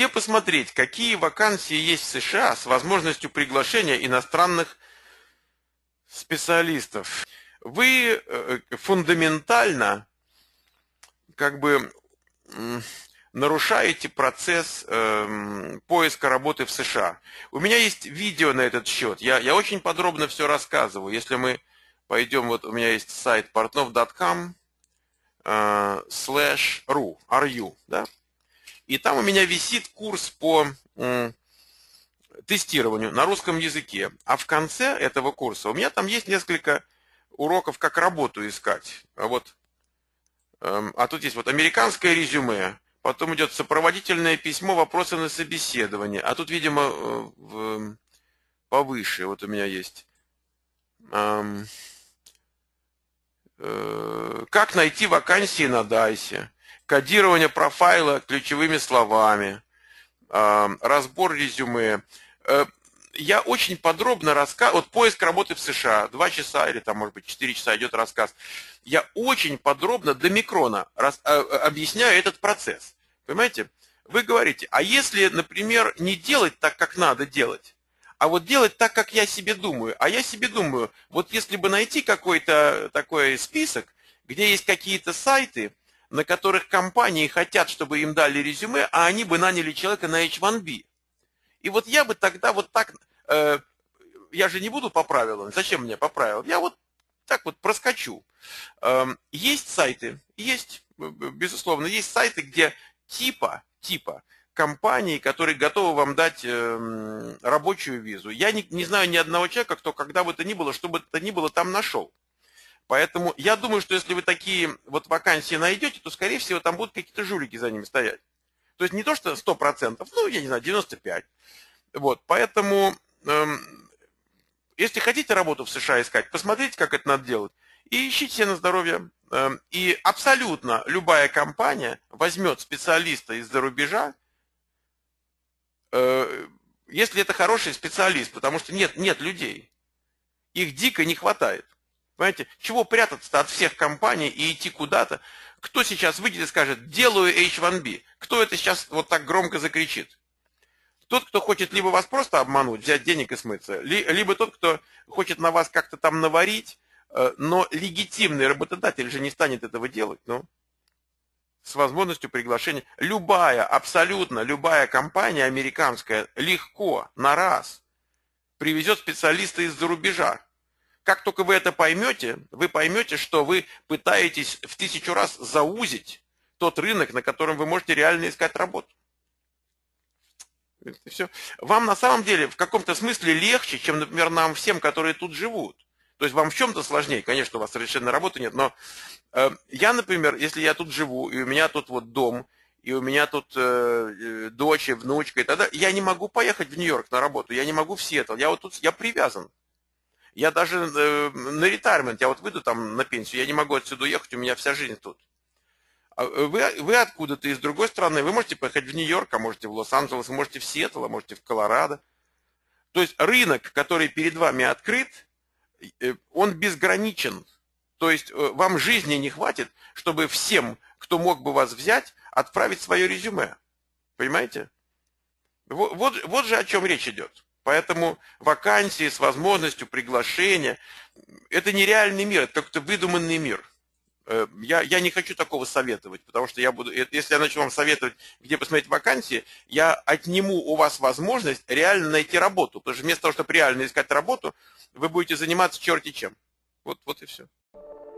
где посмотреть, какие вакансии есть в США с возможностью приглашения иностранных специалистов. Вы фундаментально как бы нарушаете процесс поиска работы в США. У меня есть видео на этот счет. Я очень подробно все рассказываю. Если мы пойдем, вот у меня есть сайт portnov.com /ru, да? И там у меня висит курс по тестированию на русском языке. А в конце этого курса у меня там есть несколько уроков, как работу искать. А тут есть вот американское резюме, потом идет сопроводительное письмо, вопросы на собеседование. А тут, видимо, повыше вот у меня есть. Как найти вакансии на Дайсе, кодирование профайла ключевыми словами, разбор резюме. Я очень подробно рассказываю, вот поиск работы в США, 2 часа или там, может быть, 4 часа идет рассказ. Я очень подробно до микрона объясняю этот процесс. Понимаете? Вы говорите, а если, например, не делать так, как надо делать, а вот делать так, как я себе думаю. А я себе думаю, вот если бы найти какой-то такой список, где есть какие-то сайты, на которых компании хотят, чтобы им дали резюме, а они бы наняли человека на H1B. И вот я бы тогда вот так, я же не буду по правилам, зачем мне по правилам? Я вот так вот проскочу. Есть сайты, есть, безусловно, есть сайты, где типа компании, которые готовы вам дать рабочую визу. Я не знаю ни одного человека, кто когда бы то ни было, что бы то ни было там нашел. Поэтому я думаю, что если вы такие вот вакансии найдете, то, скорее всего, там будут какие-то жулики за ними стоять. То есть не то, что 100%, ну, я не знаю, 95%. Вот, поэтому, если хотите работу в США искать, посмотрите, как это надо делать, и ищите себе на здоровье. И абсолютно любая компания возьмет специалиста из-за рубежа, если это хороший специалист, потому что нет людей. Их дико не хватает. Понимаете, чего прятаться-то от всех компаний и идти куда-то? Кто сейчас выйдет и скажет, делаю H1B? Кто это сейчас вот так громко закричит? Тот, кто хочет либо вас просто обмануть, взять денег и смыться, либо тот, кто хочет на вас как-то там наварить, но легитимный работодатель же не станет этого делать, ну, с возможностью приглашения. Любая, абсолютно любая компания американская легко, на раз, привезет специалиста из-за рубежа. Как только вы это поймете, вы поймете, что вы пытаетесь в 1000 раз заузить тот рынок, на котором вы можете реально искать работу. Это все. Вам на самом деле в каком-то смысле легче, чем, например, нам всем, которые тут живут. То есть вам в чем-то сложнее, конечно, у вас совершенно работы нет, но я, например, если я тут живу, и у меня тут вот дом, и у меня тут дочь, и внучка, и тогда я не могу поехать в Нью-Йорк на работу, я не могу в Сиэтл, я вот тут, я привязан. Я даже на ретайрмент, я вот выйду там на пенсию, я не могу отсюда уехать, у меня вся жизнь тут. Вы откуда-то из другой страны, вы можете поехать в Нью-Йорк, а можете в Лос-Анджелес, можете в Сиэтл, а можете в Колорадо. То есть рынок, который перед вами открыт, он безграничен. То есть вам жизни не хватит, чтобы всем, кто мог бы вас взять, отправить свое резюме. Понимаете? Вот же о чем речь идет. Поэтому вакансии с возможностью приглашения – это нереальный мир, это как-то выдуманный мир. Я не хочу такого советовать, потому что если я начну вам советовать, где посмотреть вакансии, я отниму у вас возможность реально найти работу. Потому что вместо того, чтобы реально искать работу, вы будете заниматься черти чем. Вот и все.